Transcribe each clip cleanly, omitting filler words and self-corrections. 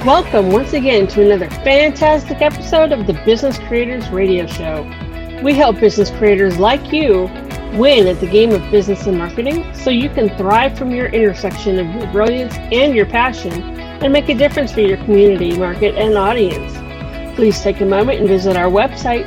Welcome once again to another fantastic episode of the Business Creators Radio Show. We help business creators like you win at the game of business and marketing so you can thrive from your intersection of your brilliance and your passion and make a difference for your community, market, and audience. Please take a moment and visit our website,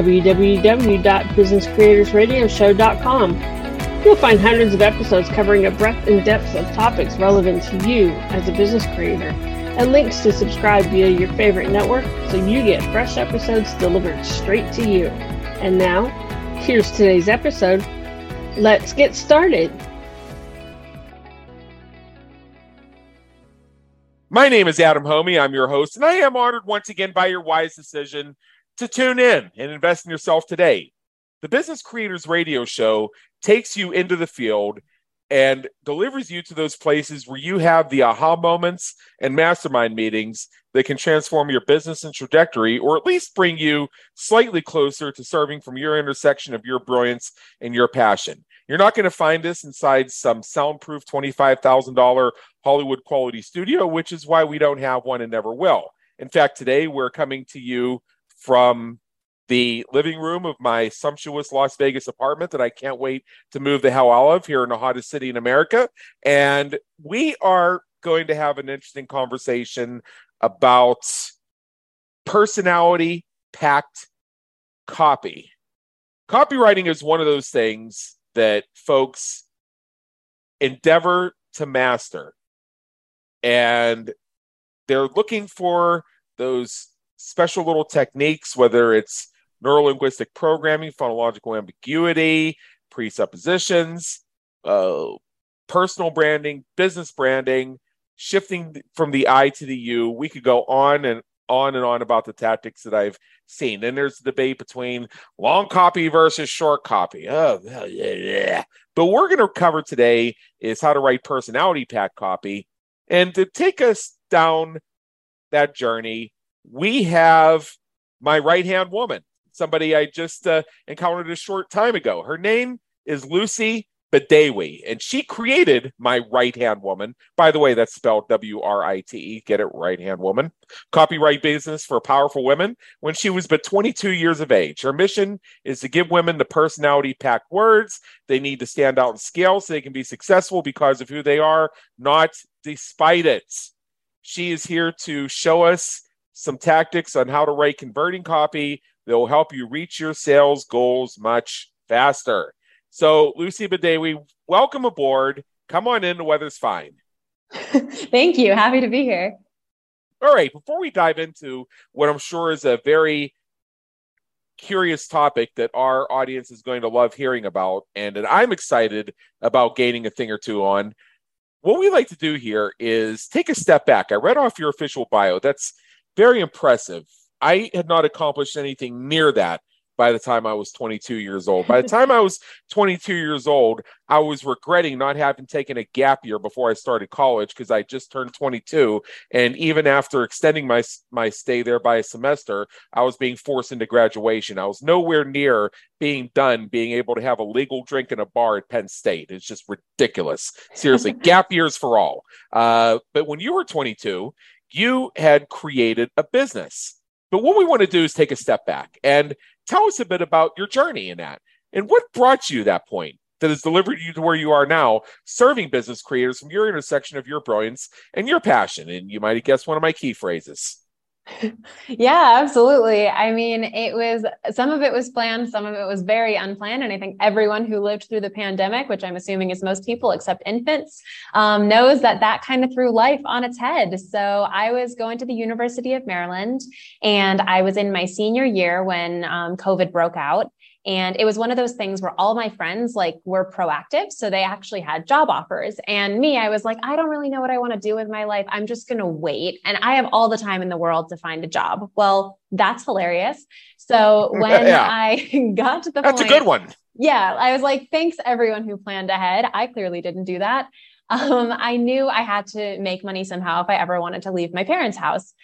www.businesscreatorsradioshow.com. You'll find hundreds of episodes covering a breadth and depth of topics relevant to you as a business creator, and links to subscribe via your favorite network so you get fresh episodes delivered straight to you. And now, here's today's episode. Let's get started. My name is Adam Homey. I'm your host, and I am honored once again by your wise decision to tune in and invest in yourself today. The Business Creators Radio Show takes you into the field and delivers you to those places where you have the aha moments and mastermind meetings that can transform your business and trajectory, or at least bring you slightly closer to serving from your intersection of your brilliance and your passion. You're not going to find us inside some soundproof $25,000 Hollywood quality studio, which is why we don't have one and never will. In fact, today we're coming to you from the living room of my sumptuous Las Vegas apartment that I can't wait to move the hell out of here in the hottest city in America. And we are going to have an interesting conversation about personality-packed copy. Copywriting is one of those things that folks endeavor to master. And they're looking for those special little techniques, whether it's neurolinguistic programming, phonological ambiguity, presuppositions, personal branding, business branding, shifting from the I to the you. We could go on and on about the tactics that I've seen. Then there's the debate between long copy versus short copy. But what we're going to cover today is how to write personality pack copy. And to take us down that journey, we have my right-hand woman, somebody I just encountered a short time ago. Her name is Lucy Badawi, and she created my right-hand woman. By the way, that's spelled W-R-I-T-E. Get it, right-hand woman. Copyright business for powerful women when she was but 22 years of age. Her mission is to give women the personality-packed words they need to stand out in scale so they can be successful because of who they are, not despite it. She is here to show us some tactics on how to write converting copy that will help you reach your sales goals much faster. So, Lucy Badawi, welcome aboard. Come on in. The weather's fine. Thank you. Happy to be here. All right. Before we dive into what I'm sure is a very curious topic that our audience is going to love hearing about, and that I'm excited about gaining a thing or two on, what we like to do here is take a step back. I read off your official bio. That's very impressive. I had not accomplished anything near that by the time I was 22 years old. By the time I was 22 years old, I was regretting not having taken a gap year before I started college because I just turned 22. And even after extending my stay there by a semester, I was being forced into graduation. I was nowhere near being able to have a legal drink in a bar at Penn State. It's just ridiculous. Seriously, gap years for all. But when you were 22, you had created a business. But what we want to do is take a step back and tell us a bit about your journey in that and what brought you to that point that has delivered you to where you are now, serving business creators from your intersection of your brilliance and your passion. And you might have guessed one of my key phrases. Yeah, absolutely. I mean, some of it was planned, some of it was very unplanned. And I think everyone who lived through the pandemic, which I'm assuming is most people except infants, knows that kind of threw life on its head. So I was going to the University of Maryland, and I was in my senior year when COVID broke out. And it was one of those things where all my friends were proactive. So they actually had job offers. And me, I was like, I don't really know what I want to do with my life. I'm just going to wait. And I have all the time in the world to find a job. Well, that's hilarious. So when I got to the That's point, a good one. Yeah, I was like, thanks everyone who planned ahead. I clearly didn't do that. I knew I had to make money somehow if I ever wanted to leave my parents' house.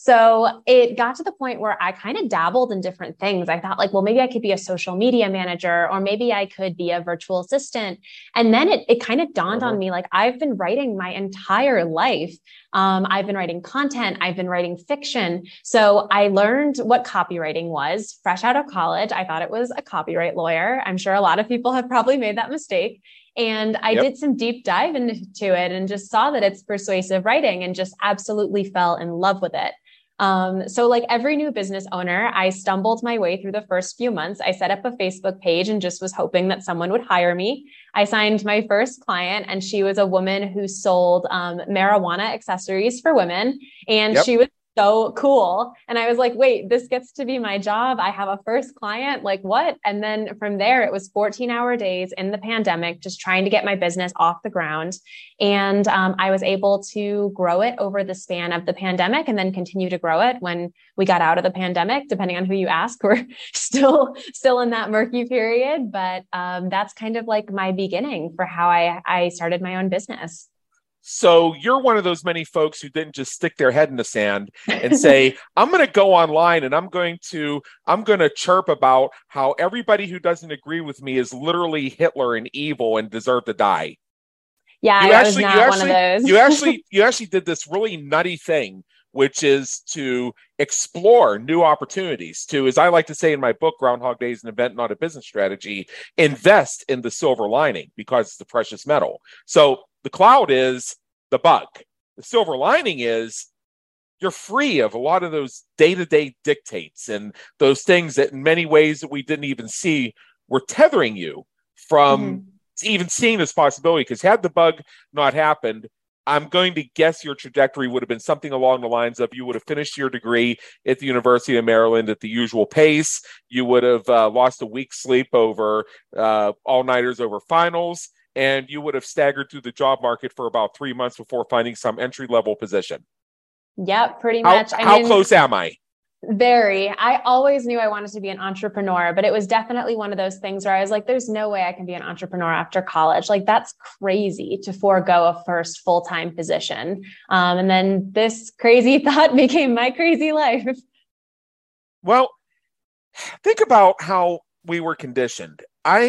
So it got to the point where I kind of dabbled in different things. I thought like, well, maybe I could be a social media manager, or maybe I could be a virtual assistant. And then it kind of dawned on me, like, I've been writing my entire life. I've been writing content. I've been writing fiction. So I learned what copywriting was fresh out of college. I thought it was a copyright lawyer. I'm sure a lot of people have probably made that mistake. And I did some deep dive into it and just saw that it's persuasive writing and just absolutely fell in love with it. So like every new business owner, I stumbled my way through the first few months. I set up a Facebook page and just was hoping that someone would hire me. I signed my first client, and she was a woman who sold marijuana accessories for women. And she was so cool. And I was like, wait, this gets to be my job. I have a first client, like what? And then from there, it was 14-hour days in the pandemic, just trying to get my business off the ground. And I was able to grow it over the span of the pandemic, and then continue to grow it when we got out of the pandemic. Depending on who you ask, we're still in that murky period. But that's kind of like my beginning for how I started my own business. So you're one of those many folks who didn't just stick their head in the sand and say, I'm going to go online and I'm going to chirp about how everybody who doesn't agree with me is literally Hitler and evil and deserve to die. Yeah, I was not one of those. you actually did this really nutty thing, which is to explore new opportunities, to, as I like to say in my book, Groundhog Day is an event, not a business strategy, invest in the silver lining because it's the precious metal. So the cloud is the bug. The silver lining is you're free of a lot of those day-to-day dictates and those things that in many ways that we didn't even see were tethering you from even seeing this possibility. Because had the bug not happened, I'm going to guess your trajectory would have been something along the lines of you would have finished your degree at the University of Maryland at the usual pace. You would have lost a week's sleep over all-nighters over finals, and you would have staggered through the job market for about 3 months before finding some entry-level position. Yep, pretty much. How close am I? Very. I always knew I wanted to be an entrepreneur, but it was definitely one of those things where I was like, there's no way I can be an entrepreneur after college. Like, that's crazy to forego a first full-time position. And then this crazy thought became my crazy life. Well, think about how we were conditioned.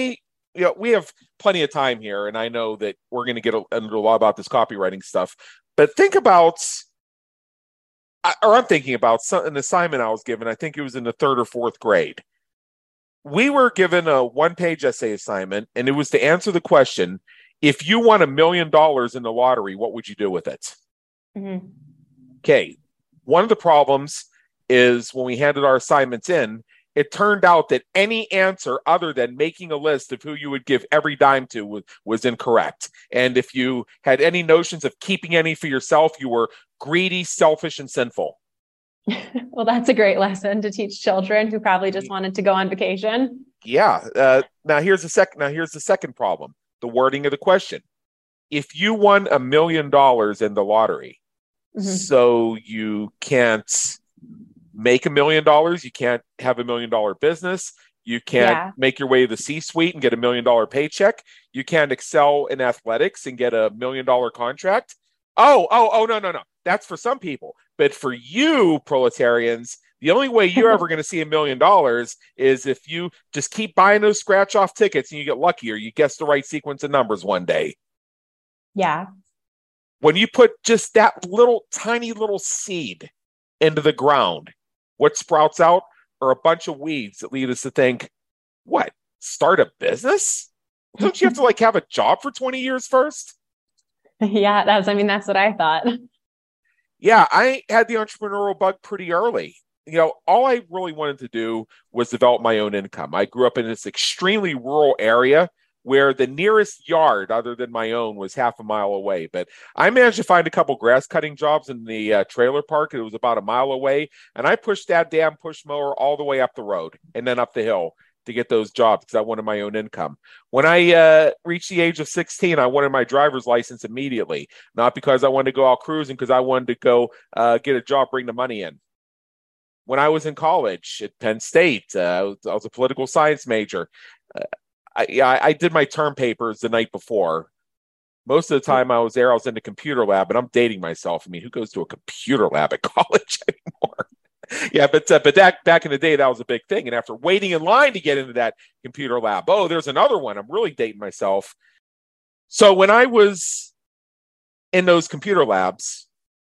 We have plenty of time here, and I know that we're going to get into a lot about this copywriting stuff, but I'm thinking about an assignment I was given. I think it was in the 3rd or 4th grade. We were given a 1-page essay assignment, and it was to answer the question, if you won $1 million in the lottery, what would you do with it? Okay. One of the problems is when we handed our assignments in, it turned out that any answer other than making a list of who you would give every dime to was incorrect. And if you had any notions of keeping any for yourself, you were greedy, selfish, and sinful. Well, that's a great lesson to teach children who probably just wanted to go on vacation. Yeah. Now here's the second problem: the wording of the question. If you won $1 million in the lottery, so you can't make $1 million, you can't have $1 million business, you can't make your way to the C-suite and get $1 million paycheck, you can't excel in athletics and get $1 million contract. Oh, no. That's for some people. But for you proletarians, the only way you're ever going to see $1 million is if you just keep buying those scratch-off tickets and you get lucky, or you guess the right sequence of numbers one day. Yeah. When you put just that tiny little seed into the ground, what sprouts out are a bunch of weeds that lead us to think, what, start a business? Don't you have to have a job for 20 years first? Yeah, that's what I thought. Yeah, I had the entrepreneurial bug pretty early. All I really wanted to do was develop my own income. I grew up in this extremely rural area where the nearest yard other than my own was half a mile away. But I managed to find a couple grass cutting jobs in the trailer park. It was about a mile away. And I pushed that damn push mower all the way up the road and then up the hill to get those jobs because I wanted my own income. When I reached the age of 16, I wanted my driver's license immediately, not because I wanted to go out cruising, because I wanted to go get a job, bring the money in. When I was in college at Penn State, I was a political science major. I did my term papers the night before. Most of the time I was there, I was in the computer lab, and I'm dating myself. I mean, who goes to a computer lab at college anymore? Yeah, but that back in the day, that was a big thing. And after waiting in line to get into that computer lab, oh, there's another one. I'm really dating myself. So when I was in those computer labs,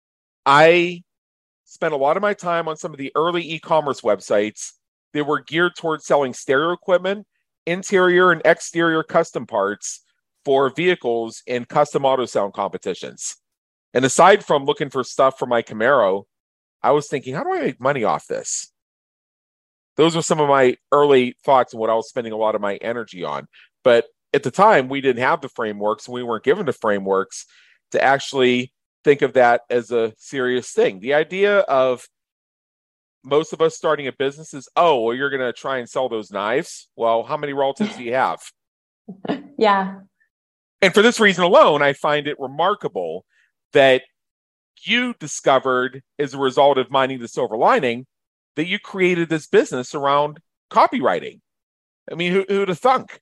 I spent a lot of my time on some of the early e-commerce websites that were geared towards selling stereo equipment, interior and exterior custom parts for vehicles in custom auto sound competitions. And aside from looking for stuff for my Camaro, I was thinking, how do I make money off this? Those were some of my early thoughts and what I was spending a lot of my energy on. But at the time, we didn't have the frameworks, and we weren't given the frameworks to actually think of that as a serious thing. The idea of most of us starting a business is, oh, well, you're going to try and sell those knives. Well, how many relatives do you have? Yeah. And for this reason alone, I find it remarkable that you discovered, as a result of Minding the Silver Lining, that you created this business around copywriting. I mean, who'd have thunk?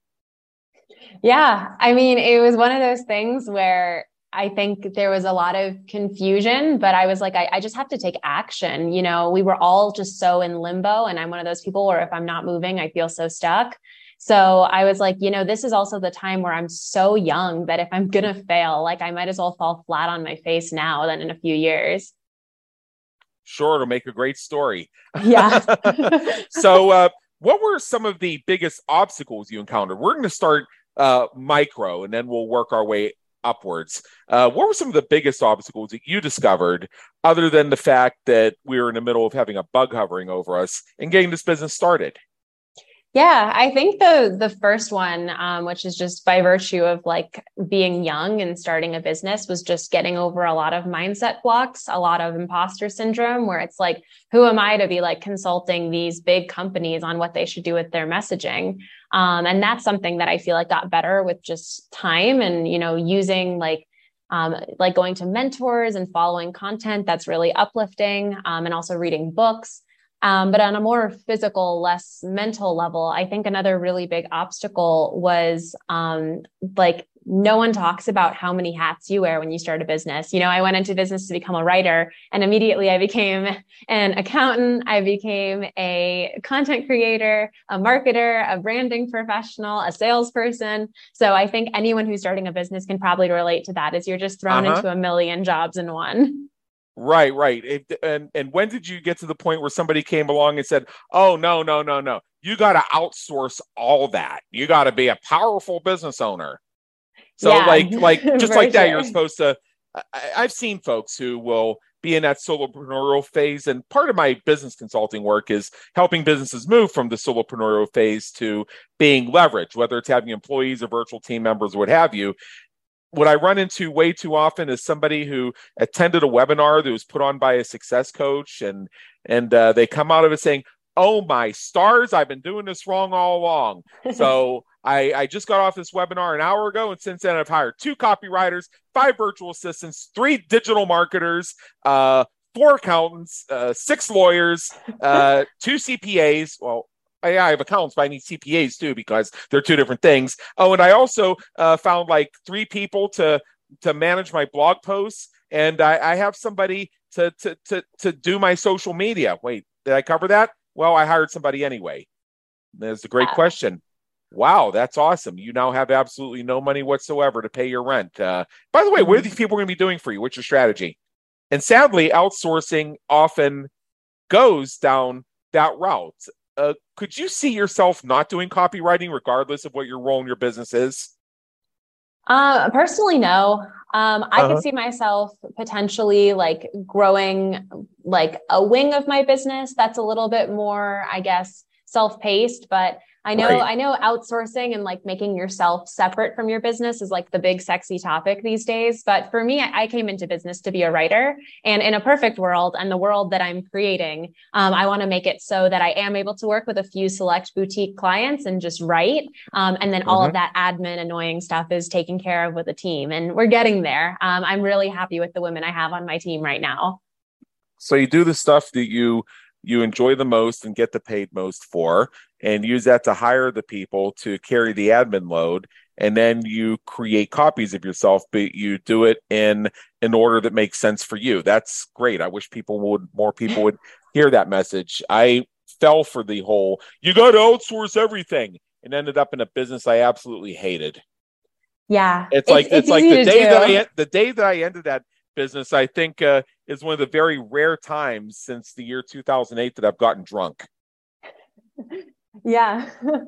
Yeah. I mean, it was one of those things where I think there was a lot of confusion, but I was like, I just have to take action. You know, we were all just so in limbo. And I'm one of those people where if I'm not moving, I feel so stuck. So I was like, you know, this is also the time where I'm so young that if I'm going to fail, like I might as well fall flat on my face now than in a few years. Sure, it'll make a great story. Yeah. So what were some of the biggest obstacles you encountered? We're going to start micro, and then we'll work our way upwards. What were some of the biggest obstacles that you discovered, other than the fact that we were in the middle of having a bug hovering over us and getting this business started? Yeah, I think the first one, which is just by virtue of like being young and starting a business, was just getting over a lot of mindset blocks, a lot of imposter syndrome, where it's like, who am I to be like consulting these big companies on what they should do with their messaging? And that's something that I feel like got better with just time and, you know, using like going to mentors and following content that's really uplifting, and also reading books. But on a more physical, less mental level, I think another really big obstacle was like no one talks about how many hats you wear when you start a business. You know, I went into business to become a writer, and immediately I became an accountant. I became a content creator, a marketer, a branding professional, a salesperson. So I think anyone who's starting a business can probably relate to that, is you're just thrown into a million jobs in one. Right. And when did you get to the point where somebody came along and said, oh, no. You got to outsource all that. You got to be a powerful business owner. So yeah, like just like that, sure. You're supposed to, I've seen folks who will be in that solopreneur phase. And part of my business consulting work is helping businesses move from the solopreneur phase to being leveraged, whether it's having employees or virtual team members or what have you. What I run into way too often is somebody who attended a webinar that was put on by a success coach, and they come out of it saying, oh, my stars, I've been doing this wrong all along. So I just got off this webinar an hour ago, and since then I've hired 2 copywriters, 5 virtual assistants, 3 digital marketers, 4 accountants, 6 lawyers, 2 CPAs. Well, I have accountants, but I need CPAs too, because they're 2 different things. Oh, and I also found like 3 people to manage my blog posts, and I have somebody to do my social media. Wait, did I cover that? Well, I hired somebody anyway. That's a great question. Wow, that's awesome. You now have absolutely no money whatsoever to pay your rent. By the way, what are these people going to be doing for you? What's your strategy? And sadly, outsourcing often goes down that route. Could you see yourself not doing copywriting regardless of what your role in your business is? Personally, no. I could see myself potentially like growing like a wing of my business that's a little bit more, I guess, self-paced, but I know outsourcing and like making yourself separate from your business is like the big sexy topic these days. But for me, I came into business to be a writer, and in a perfect world, and the world that I'm creating, I want to make it so that I am able to work with a few select boutique clients and just write. And then all of that admin annoying stuff is taken care of with a team, and we're getting there. I'm really happy with the women I have on my team right now. So you do the stuff that you enjoy the most and get the paid most for, and use that to hire the people to carry the admin load. and then you create copies of yourself, but you do it in an order that makes sense for you. That's great. I wish more people would hear that message. I fell for the whole, you got to outsource everything, and ended up in a business I absolutely hated. Yeah. It's like the day that I ended that business, I think is one of the very rare times since the year 2008 that I've gotten drunk. Yeah.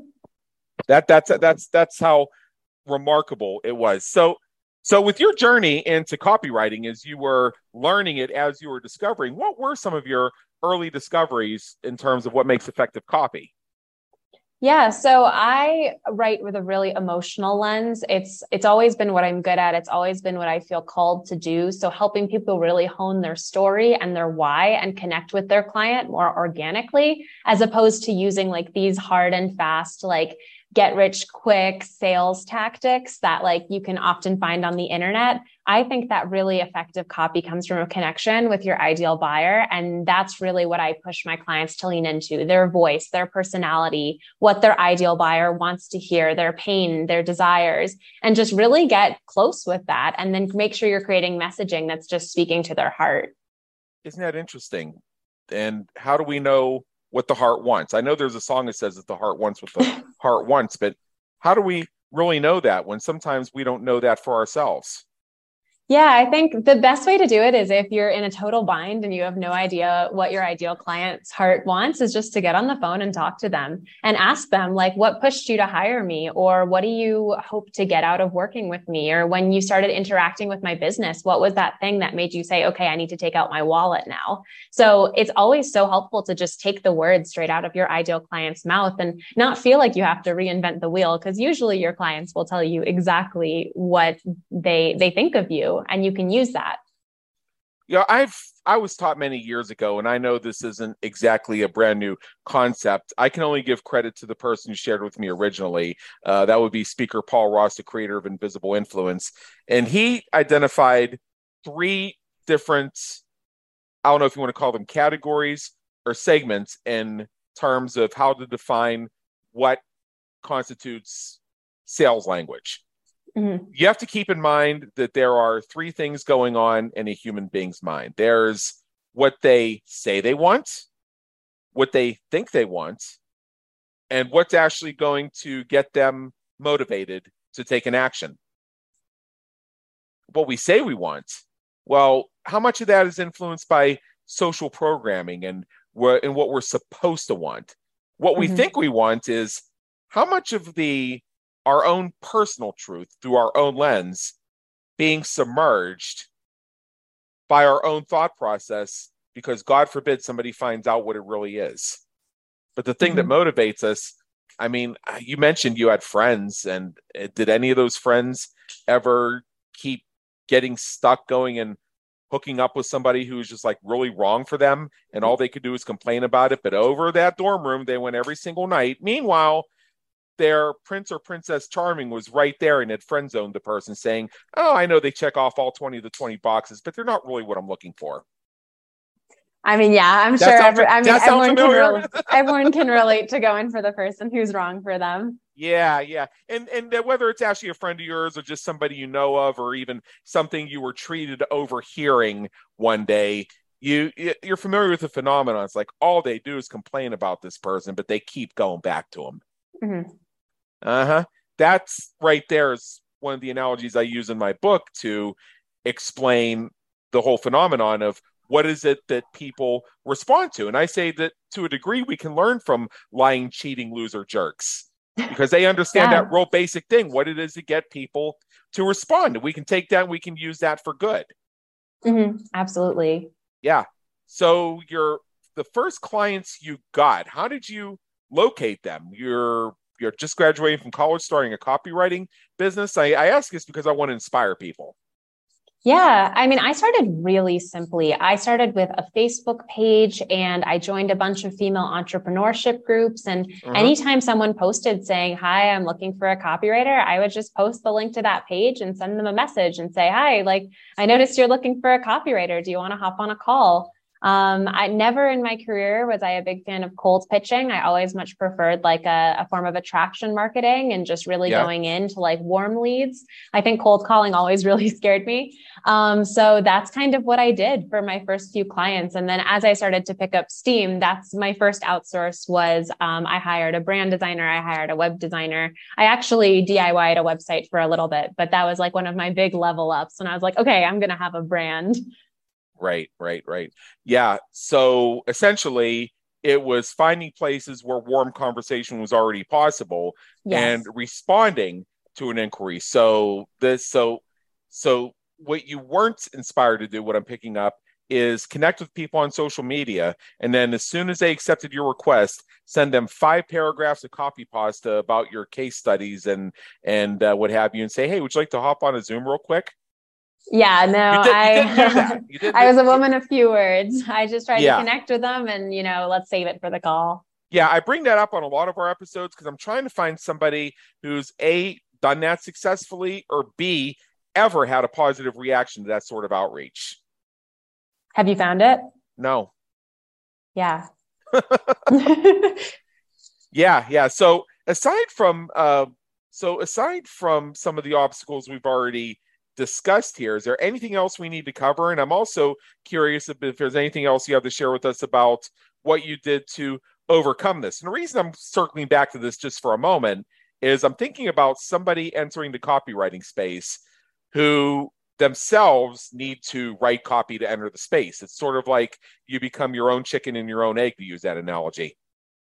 That's how remarkable it was. So with your journey into copywriting, as you were learning it, as you were discovering, what were some of your early discoveries in terms of what makes effective copy? Yeah, so I write with a really emotional lens. It's always been what I'm good at. It's always been what I feel called to do. So helping people really hone their story and their why and connect with their client more organically, as opposed to using like these hard and fast, like get rich quick sales tactics that like you can often find on the internet. I think that really effective copy comes from a connection with your ideal buyer. And that's really what I push my clients to lean into: their voice, their personality, what their ideal buyer wants to hear, their pain, their desires, and just really get close with that. And then make sure you're creating messaging that's just speaking to their heart. Isn't that interesting? And how do we know what the heart wants? I know there's a song that says that the heart wants what the heart wants, but how do we really know that when sometimes we don't know that for ourselves? Yeah, I think the best way to do it is if you're in a total bind and you have no idea what your ideal client's heart wants, is just to get on the phone and talk to them and ask them, like, what pushed you to hire me? Or what do you hope to get out of working with me? Or when you started interacting with my business, what was that thing that made you say, okay, I need to take out my wallet now? So it's always so helpful to just take the words straight out of your ideal client's mouth and not feel like you have to reinvent the wheel, because usually your clients will tell you exactly what they think of you, and you can use that. Yeah, I was taught many years ago, and I know this isn't exactly a brand new concept. I can only give credit to the person who shared with me originally. That would be Speaker Paul Ross, the creator of Invisible Influence. And he identified 3 different, I don't know if you want to call them categories or segments, in terms of how to define what constitutes sales language. Mm-hmm. You have to keep in mind that there are 3 things going on in a human being's mind. There's what they say they want, what they think they want, and what's actually going to get them motivated to take an action. What we say we want, well, how much of that is influenced by social programming and what we're supposed to want? What we think we want is how much of our own personal truth through our own lens being submerged by our own thought process, because God forbid somebody finds out what it really is. But the thing that motivates us, I mean, you mentioned you had friends, and did any of those friends ever keep getting stuck going and hooking up with somebody who was just like really wrong for them, and all they could do is complain about it? But over that dorm room, they went every single night. Meanwhile, their prince or princess charming was right there and had friend zoned the person, saying, oh, I know they check off all 20 of the 20 boxes, but they're not really what I'm looking for. I mean, yeah, I'm sure everyone can relate to going for the person who's wrong for them. Yeah. And whether it's actually a friend of yours or just somebody you know of, or even something you were treated overhearing one day, you're familiar with the phenomenon. It's like all they do is complain about this person, but they keep going back to them. Mm-hmm. That's right there is one of the analogies I use in my book to explain the whole phenomenon of what is it that people respond to. And I say that to a degree we can learn from lying, cheating, loser jerks, because they understand that real basic thing, what it is to get people to respond. And we can take that and we can use that for good. Absolutely. Yeah. So the first clients you got, how did you locate them? You're just graduating from college, starting a copywriting business. I ask this because I want to inspire people. Yeah. I mean, I started really simply. I started with a Facebook page, and I joined a bunch of female entrepreneurship groups. And anytime someone posted saying, hi, I'm looking for a copywriter, I would just post the link to that page and send them a message and say, hi, like, I noticed you're looking for a copywriter. Do you want to hop on a call? I never in my career was I a big fan of cold pitching. I always much preferred like a form of attraction marketing and just really Yeah. going into like warm leads. I think cold calling always really scared me. So that's kind of what I did for my first few clients. And then as I started to pick up steam, that's my first outsource was I hired a brand designer. I hired a web designer. I actually DIY'd a website for a little bit, but that was like one of my big level ups. And I was like, okay, I'm going to have a brand. Right. Yeah. So essentially, it was finding places where warm conversation was already possible and Yes. responding to an inquiry. So what you weren't inspired to do, what I'm picking up, is connect with people on social media, and then as soon as they accepted your request, send them 5 paragraphs of copy pasta about your case studies and what have you, and say, hey, would you like to hop on a Zoom real quick? Yeah, no, You didn't do that. You didn't. I was a woman of few words. I just tried to Yeah. connect with them and, let's save it for the call. Yeah, I bring that up on a lot of our episodes because I'm trying to find somebody who's A, done that successfully, or B, ever had a positive reaction to that sort of outreach. Have you found it? No. Yeah. Yeah. So aside from some of the obstacles we've already discussed here, is there anything else we need to cover? And I'm also curious if there's anything else you have to share with us about what you did to overcome this. And the reason I'm circling back to this just for a moment is I'm thinking about somebody entering the copywriting space who themselves need to write copy to enter the space. It's sort of like you become your own chicken and your own egg, to use that analogy.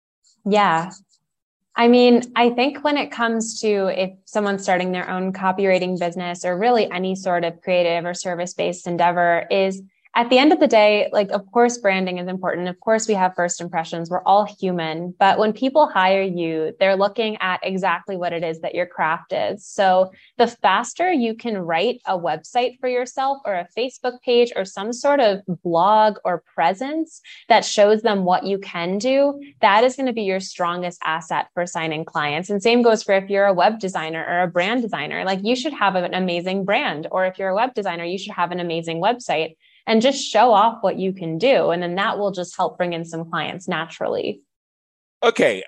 Yeah. I mean, I think when it comes to if someone's starting their own copywriting business or really any sort of creative or service-based endeavor is at the end of the day, like, of course, branding is important. Of course, we have first impressions. We're all human. But when people hire you, they're looking at exactly what it is that your craft is. So the faster you can write a website for yourself or a Facebook page or some sort of blog or presence that shows them what you can do, that is going to be your strongest asset for signing clients. And same goes for if you're a web designer or a brand designer, like you should have an amazing brand. Or if you're a web designer, you should have an amazing website. And just show off what you can do. And then that will just help bring in some clients naturally. Okay.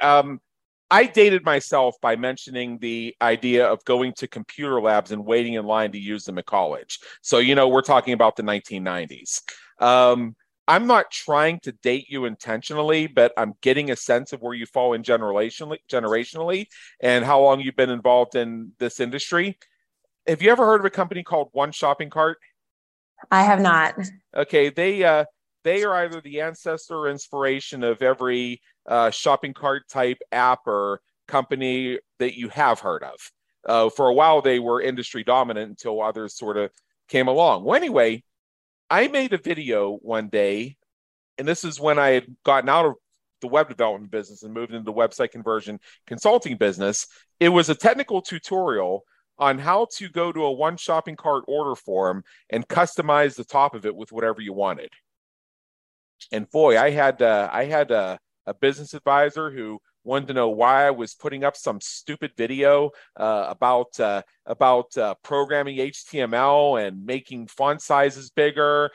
I dated myself by mentioning the idea of going to computer labs and waiting in line to use them at college. So, we're talking about the 1990s. I'm not trying to date you intentionally, but I'm getting a sense of where you fall in generationally and how long you've been involved in this industry. Have you ever heard of a company called One Shopping Cart? I have not. Okay, they are either the ancestor or inspiration of every shopping cart type app or company that you have heard of. For a while, they were industry dominant until others sort of came along. Well, anyway, I made a video one day, and this is when I had gotten out of the web development business and moved into the website conversion consulting business. It was a technical tutorial on how to go to a One Shopping Cart order form and customize the top of it with whatever you wanted. And boy, I had a business advisor who wanted to know why I was putting up some stupid video about programming HTML and making font sizes bigger,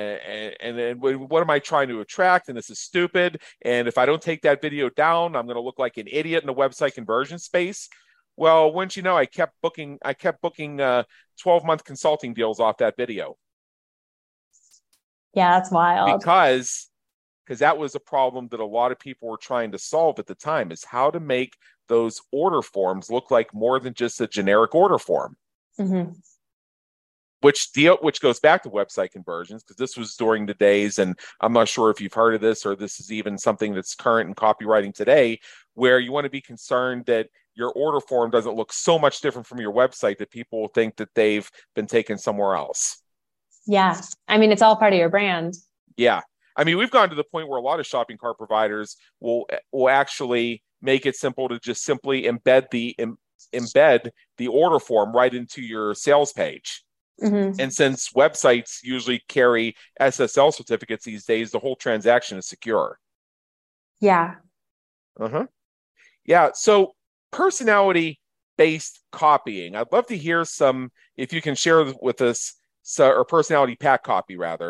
and what am I trying to attract? And this is stupid. And if I don't take that video down, I'm going to look like an idiot in the website conversion space. Well, once you know, I kept booking 12-month consulting deals off that video. Yeah, that's wild. Because that was a problem that a lot of people were trying to solve at the time, is how to make those order forms look like more than just a generic order form. Mm-hmm. Which goes back to website conversions, because this was during the days, and I'm not sure if you've heard of this or this is even something that's current in copywriting today, where you want to be concerned that your order form doesn't look so much different from your website that people will think that they've been taken somewhere else. Yeah. I mean, it's all part of your brand. Yeah. I mean, we've gone to the point where a lot of shopping cart providers will actually make it simple to just simply embed the order form right into your sales page. Mm-hmm. And since websites usually carry SSL certificates these days, the whole transaction is secure. Yeah. Uh-huh. Yeah. So personality-based copying. I'd love to hear some, if you can share with us, or personality pack copy rather.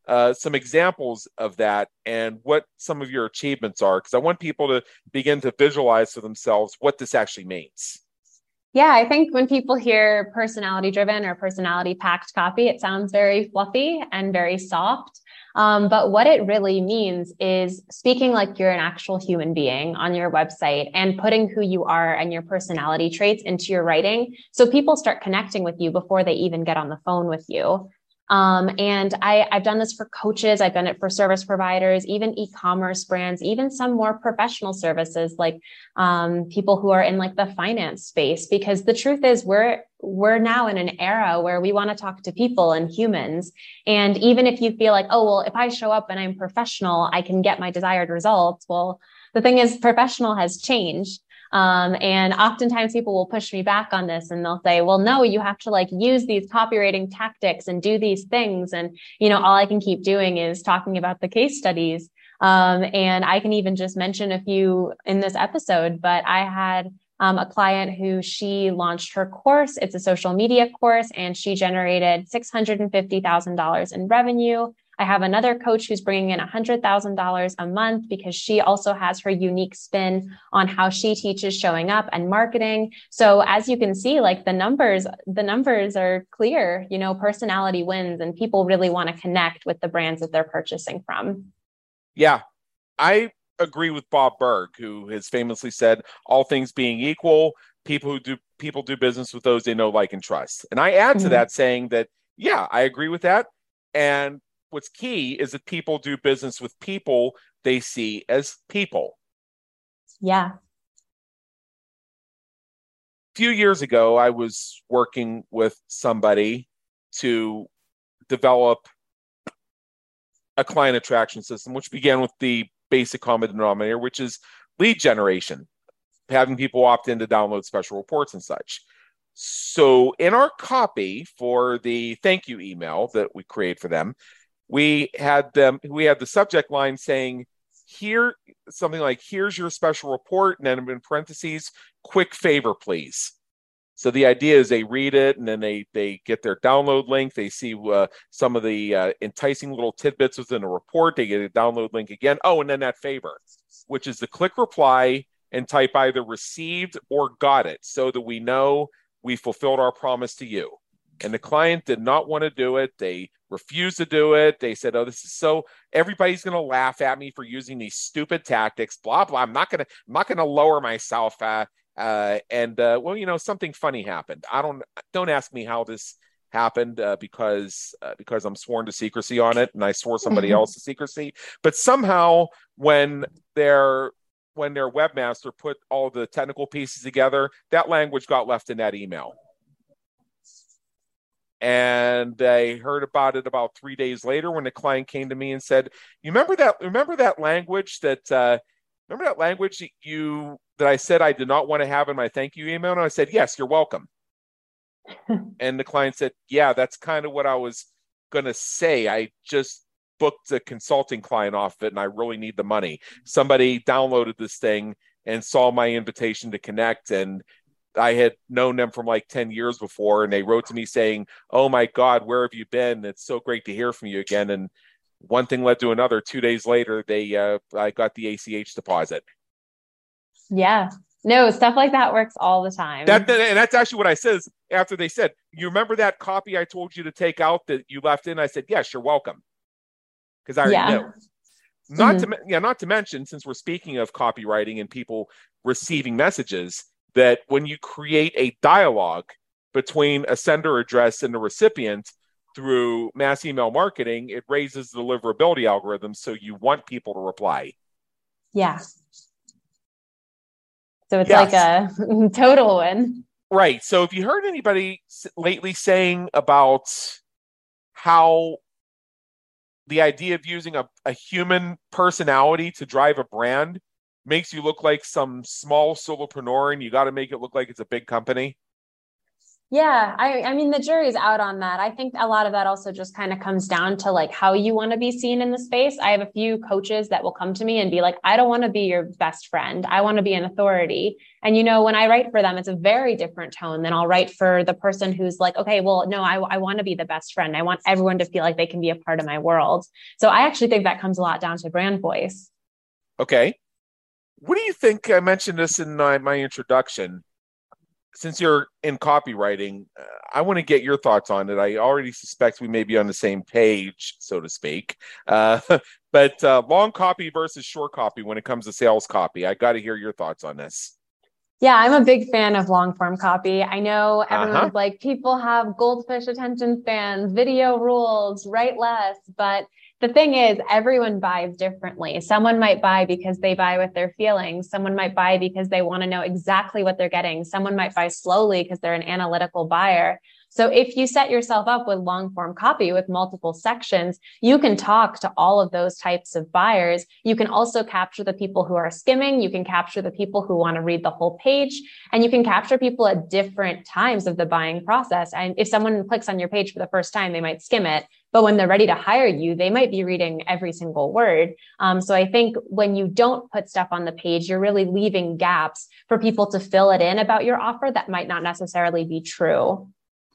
some examples of that and what some of your achievements are, because I want people to begin to visualize for themselves what this actually means. Yeah, I think when people hear personality driven or personality packed copy, it sounds very fluffy and very soft. But what it really means is speaking like you're an actual human being on your website and putting who you are and your personality traits into your writing. So people start connecting with you before they even get on the phone with you. And I've done this for coaches. I've done it for service providers, even e-commerce brands, even some more professional services like people who are in like the finance space, because the truth is we're now in an era where we want to talk to people and humans. And even if you feel like, oh, well, if I show up and I'm professional, I can get my desired results. Well, the thing is, professional has changed. And oftentimes people will push me back on this and they'll say, well, no, you have to like use these copywriting tactics and do these things. And, all I can keep doing is talking about the case studies. And I can even just mention a few in this episode, but I had a client who she launched her course. It's a social media course and she generated $650,000 in revenue. I have another coach who's bringing in $100,000 a month because she also has her unique spin on how she teaches showing up and marketing. So as you can see, like the numbers are clear, personality wins and people really want to connect with the brands that they're purchasing from. Yeah, I agree with Bob Burg, who has famously said, all things being equal, people do business with those they know, like, and trust. And I add to that saying that, yeah, I agree with that. And what's key is that people do business with people they see as people. Yeah. A few years ago, I was working with somebody to develop a client attraction system, which began with the basic common denominator, which is lead generation, having people opt in to download special reports and such. So in our copy for the thank you email that we create for them, we had the subject line saying, here, something like, here's your special report, and then in parentheses, quick favor, please. So the idea is they read it and then they get their download link. They see some of the enticing little tidbits within a report. They get a download link again. Oh, and then that favor, which is the click reply and type either received or got it, so that we know we fulfilled our promise to you. And the client did not want to do it. They refused to do it. They said, oh, this is so, everybody's going to laugh at me for using these stupid tactics, blah, blah. I'm not going to lower myself. Well, something funny happened. Don't ask me how this happened because I'm sworn to secrecy on it, and I swore somebody else to secrecy. But somehow when their webmaster put all the technical pieces together, that language got left in that email. And I heard about it about 3 days later when the client came to me and said, "You remember that language that I said I did not want to have in my thank you email?" And I said, "Yes, you're welcome." And the client said, "Yeah, that's kind of what I was going to say. I just booked a consulting client off it and I really need the money. Somebody downloaded this thing and saw my invitation to connect, and I had known them from like 10 years before, and they wrote to me saying, oh my God, where have you been? It's so great to hear from you again." And one thing led to another. 2 days later, I got the ACH deposit. Yeah. No, stuff like that works all the time. And that's actually what I said after they said, "You remember that copy I told you to take out that you left in?" I said, "Yes, you're welcome." Because I already knew. Not to mention, since we're speaking of copywriting and people receiving messages, that when you create a dialogue between a sender address and the recipient through mass email marketing, it raises the deliverability algorithm, so you want people to reply. Yeah. So it's like a total win. Right. So if you heard anybody lately saying about how the idea of using a human personality to drive a brand makes you look like some small solopreneur and you got to make it look like it's a big company, Yeah, I mean, the jury's out on that. I think a lot of that also just kind of comes down to like how you want to be seen in the space. I have a few coaches that will come to me and be like, I don't want to be your best friend. I want to be an authority. And, when I write for them, it's a very different tone than I'll write for the person who's like, okay, well, no, I want to be the best friend. I want everyone to feel like they can be a part of my world. So I actually think that comes a lot down to brand voice. Okay. What do you think? I mentioned this in my introduction. Since you're in copywriting, I want to get your thoughts on it. I already suspect we may be on the same page, so to speak. But long copy versus short copy when it comes to sales copy. I got to hear your thoughts on this. Yeah, I'm a big fan of long form copy. I know everyone's like, people have goldfish attention spans, video rules, write less. But the thing is, everyone buys differently. Someone might buy because they buy with their feelings. Someone might buy because they want to know exactly what they're getting. Someone might buy slowly because they're an analytical buyer. So if you set yourself up with long form copy with multiple sections, you can talk to all of those types of buyers. You can also capture the people who are skimming. You can capture the people who want to read the whole page, and you can capture people at different times of the buying process. And if someone clicks on your page for the first time, they might skim it. But when they're ready to hire you, they might be reading every single word. So I think when you don't put stuff on the page, you're really leaving gaps for people to fill it in about your offer that might not necessarily be true.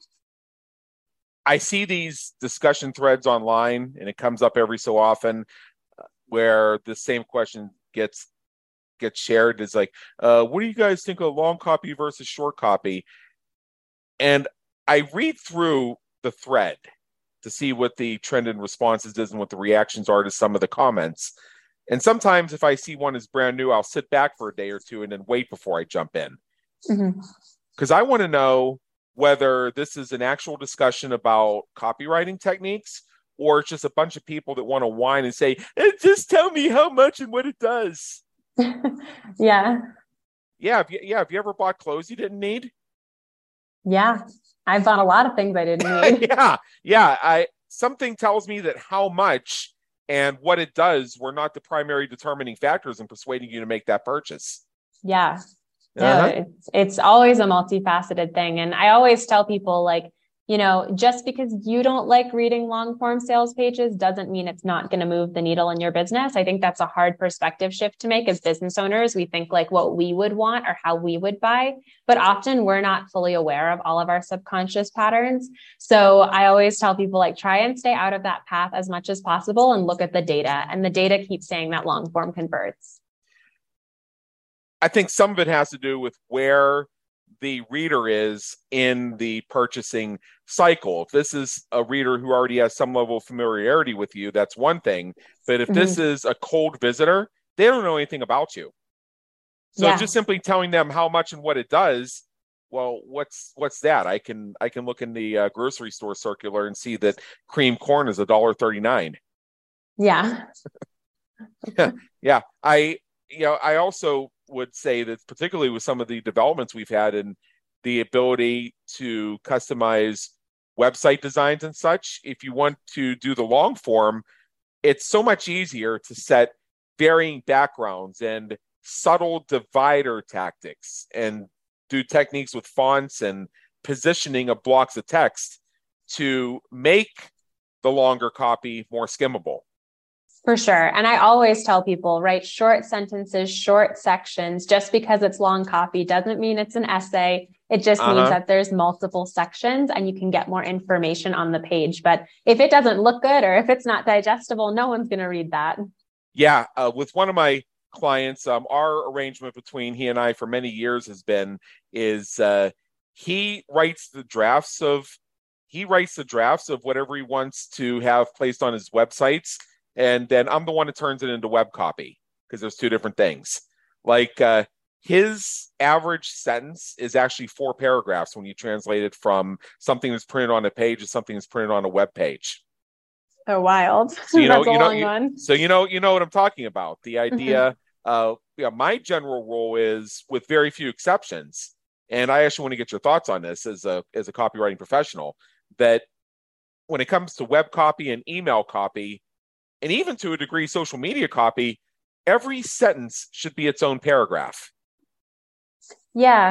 I see these discussion threads online, and it comes up every so often where the same question gets shared. It's like, what do you guys think of long copy versus short copy? And I read through the thread to see what the trend in responses is and what the reactions are to some of the comments. And sometimes if I see one is brand new, I'll sit back for a day or two and then wait before I jump in. Because I want to know whether this is an actual discussion about copywriting techniques or it's just a bunch of people that want to whine and say, just tell me how much and what it does. Yeah. Have you ever bought clothes you didn't need? Yeah. I bought a lot of things I didn't need. Something tells me that how much and what it does were not the primary determining factors in persuading you to make that purchase. Yeah. It's always a multifaceted thing. And I always tell people, like, just because you don't like reading long form sales pages doesn't mean it's not going to move the needle in your business. I think that's a hard perspective shift to make as business owners. We think like what we would want or how we would buy, but often we're not fully aware of all of our subconscious patterns. So I always tell people, like, try and stay out of that path as much as possible and look at the data. And the data keeps saying that long form converts. I think some of it has to do with where the reader is in the purchasing cycle. If this is a reader who already has some level of familiarity with you, that's one thing. But if this is a cold visitor, they don't know anything about you. So just simply telling them how much and what it does, well, what's that? I can look in the grocery store circular and see that cream corn is $1.39. Yeah. Yeah. I also would say that particularly with some of the developments we've had in the ability to customize website designs and such, if you want to do the long form, it's so much easier to set varying backgrounds and subtle divider tactics and do techniques with fonts and positioning of blocks of text to make the longer copy more skimmable. For sure. And I always tell people, write short sentences, short sections. Just because it's long copy doesn't mean it's an essay. It just means that there's multiple sections and you can get more information on the page. But if it doesn't look good or if it's not digestible, no one's going to read that. Yeah. With one of my clients, our arrangement between he and I for many years has been he writes the drafts of whatever he wants to have placed on his websites. And then I'm the one that turns it into web copy because there's two different things. Like his average sentence is actually 4 paragraphs when you translate it from something that's printed on a page to something that's printed on a web page. So wild. So, That's a long one. So you know what I'm talking about. The idea, my general rule is, with very few exceptions, and I actually want to get your thoughts on this as a copywriting professional, that when it comes to web copy and email copy, and even to a degree social media copy, every sentence should be its own paragraph. Yeah.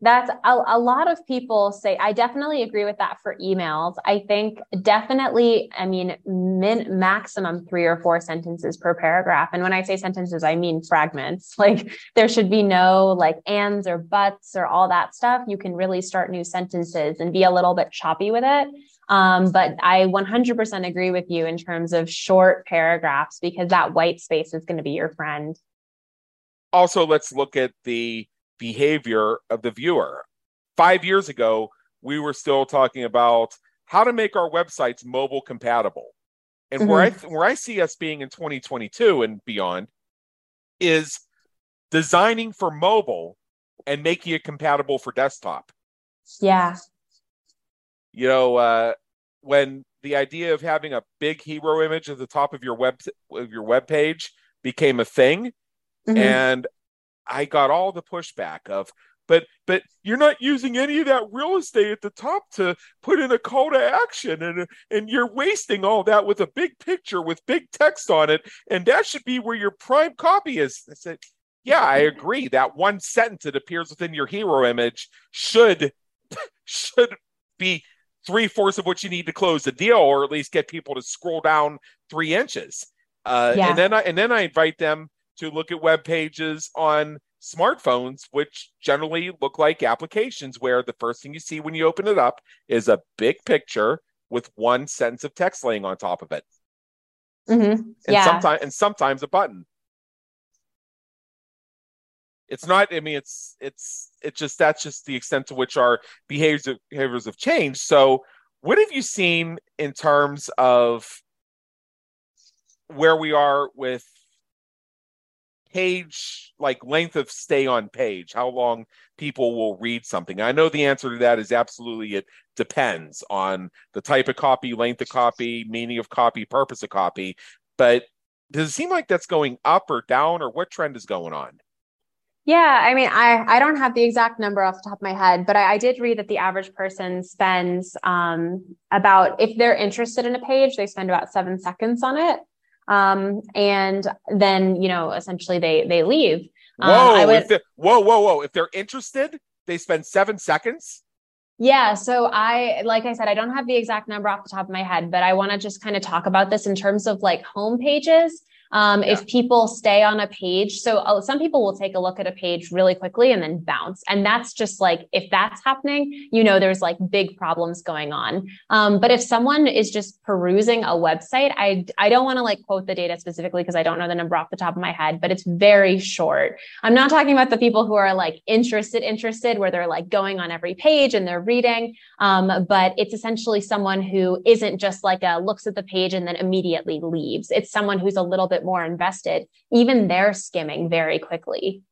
That's a lot of people say, I definitely agree with that for emails. I think definitely, I mean, maximum 3 or 4 sentences per paragraph. And when I say sentences, I mean fragments. Like there should be no like ands or buts or all that stuff. You can really start new sentences and be a little bit choppy with it. But I 100% agree with you in terms of short paragraphs, because that white space is going to be your friend. Also, let's look at the behavior of the viewer. 5 years ago, we were still talking about how to make our websites mobile compatible. And where I see us being in 2022 and beyond is designing for mobile and making it compatible for desktop. Yeah. You know, when the idea of having a big hero image at the top of your web page became a thing, and I got all the pushback of, but you're not using any of that real estate at the top to put in a call to action, and you're wasting all that with a big picture with big text on it, and that should be where your prime copy is. I said, yeah, I agree. That one sentence that appears within your hero image should be 3/4 of what you need to close the deal, or at least get people to scroll down 3 inches. And then I invite them to look at web pages on smartphones, which generally look like applications where the first thing you see when you open it up is a big picture with 1 sentence of text laying on top of it. And sometimes a button. It's not, I mean, it's just, that's just the extent to which our behaviors have changed. So what have you seen in terms of where we are with page, like length of stay on page, how long people will read something? I know the answer to that is absolutely, it depends on the type of copy, length of copy, meaning of copy, purpose of copy. But does it seem like that's going up or down, or what trend is going on? Yeah, I mean, I don't have the exact number off the top of my head, but I did read that the average person spends about, if they're interested in a page, they spend about 7 seconds on it. And then, you know, essentially they leave. Whoa, if they're interested, they spend 7 seconds? Yeah. So like I said, I don't have the exact number off the top of my head, but I want to just kind of talk about this in terms of like home pages. If people stay on a page, so some people will take a look at a page really quickly and then bounce. And that's just like, if that's happening, you know, there's like big problems going on. But if someone is just perusing a website, I don't want to like quote the data specifically because I don't know the number off the top of my head, but it's very short. I'm not talking about the people who are like interested, where they're like going on every page and they're reading. But it's essentially someone who isn't just like looks at the page and then immediately leaves. It's someone who's a little bit more invested. Even they're skimming very quickly.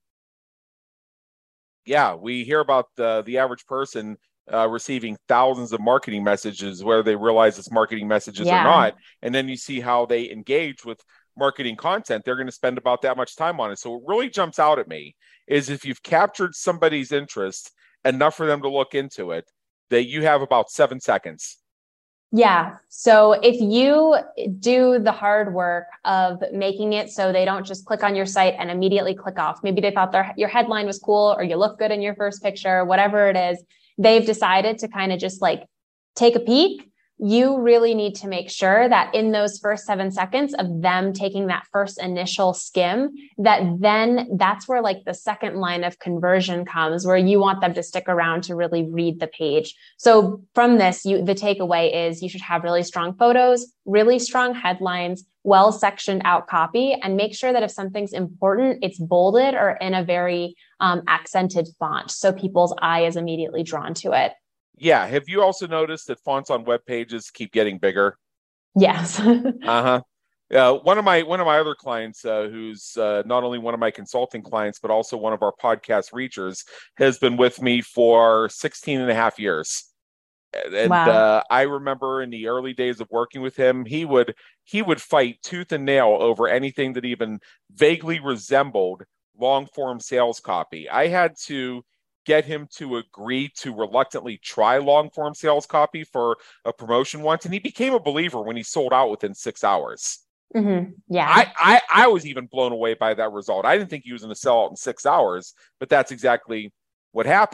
Yeah, we hear about the average person receiving thousands of marketing messages where they realize it's marketing messages or not. And then you see how they engage with marketing content. They're going to spend about that much time on it. So what really jumps out at me is if you've captured somebody's interest enough for them to look into it, that you have about 7 seconds. Yeah. So if you do the hard work of making it so they don't just click on your site and immediately click off, maybe they thought your headline was cool, or you look good in your first picture, whatever it is, they've decided to kind of just like take a peek. You really need to make sure that in those first 7 seconds of them taking that first initial skim, that's where like the second line of conversion comes, where you want them to stick around to really read the page. So from this, the takeaway is you should have really strong photos, really strong headlines, well sectioned out copy, and make sure that if something's important, it's bolded or in a very accented font, so people's eye is immediately drawn to it. Yeah. Have you also noticed that fonts on web pages keep getting bigger? Yes. One of my other clients, who's not only one of my consulting clients, but also one of our podcast reachers, has been with me for 16 and a half years. And wow. I remember in the early days of working with him, he would fight tooth and nail over anything that even vaguely resembled long form sales copy. I had to get him to agree to reluctantly try long form sales copy for a promotion once, and he became a believer when he sold out within 6 hours. Mm-hmm. Yeah, I was even blown away by that result. I didn't think he was going to sell out in 6 hours, but that's exactly what happened.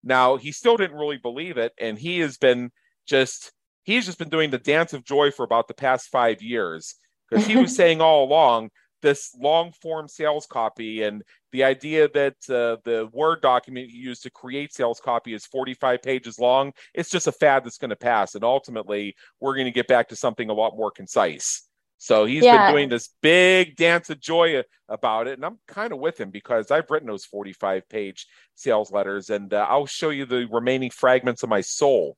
Now, he still didn't really believe it, and he's just been doing the dance of joy for about the past 5 years, because he was saying all along this long form sales copy, and the idea that the Word document you use to create sales copy is 45 pages long. It's just a fad that's going to pass. And ultimately, we're going to get back to something a lot more concise. So he's been doing this big dance of joy about it. And I'm kind of with him, because I've written those 45-page sales letters, and I'll show you the remaining fragments of my soul.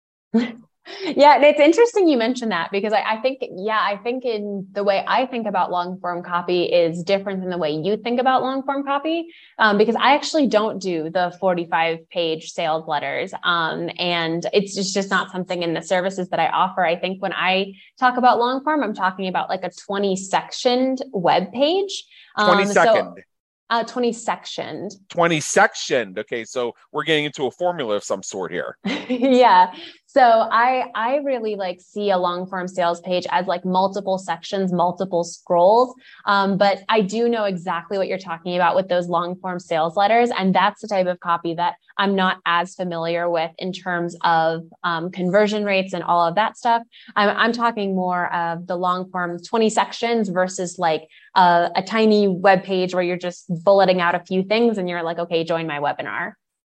Yeah, it's interesting you mentioned that, because I think in the way I think about long form copy is different than the way you think about long form copy, because I actually don't do the 45-page sales letters. And it's just not something in the services that I offer. I think when I talk about long form, I'm talking about like a 20-sectioned web page. 20-second. 20-sectioned. 20-sectioned. Okay, so we're getting into a formula of some sort here. Yeah. So I really see a long form sales page as like multiple sections, multiple scrolls. But I do know exactly what you're talking about with those long form sales letters. And that's the type of copy that I'm not as familiar with in terms of conversion rates and all of that stuff. I'm talking more of the long form 20 sections versus like a tiny web page where you're just bulleting out a few things and you're like, okay, join my webinar.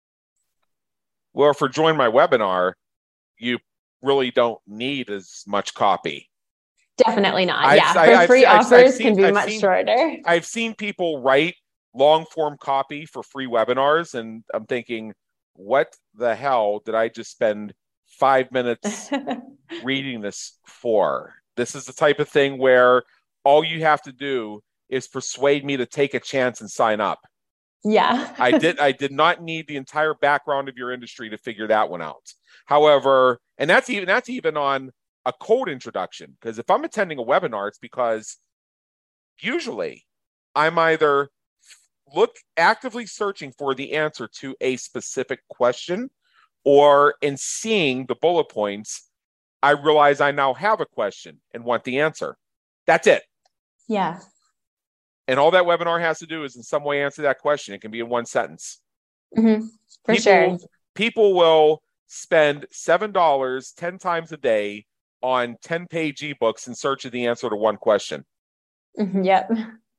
Well, for join my webinar, you really don't need as much copy. Definitely not. For free offers can be much shorter. I've seen people write long form copy for free webinars, and I'm thinking, what the hell did I just spend 5 minutes reading this for? This is the type of thing where all you have to do is persuade me to take a chance and sign up. Yeah. I did not need the entire background of your industry to figure that one out. However, and that's even on a cold introduction, because if I'm attending a webinar, it's because usually I'm either actively searching for the answer to a specific question, or in seeing the bullet points, I realize I now have a question and want the answer. That's it. Yeah. And all that webinar has to do is in some way answer that question. It can be in one sentence. Mm-hmm. For sure. People will spend $7 10 times a day on 10-page ebooks in search of the answer to one question. Mm-hmm. Yep.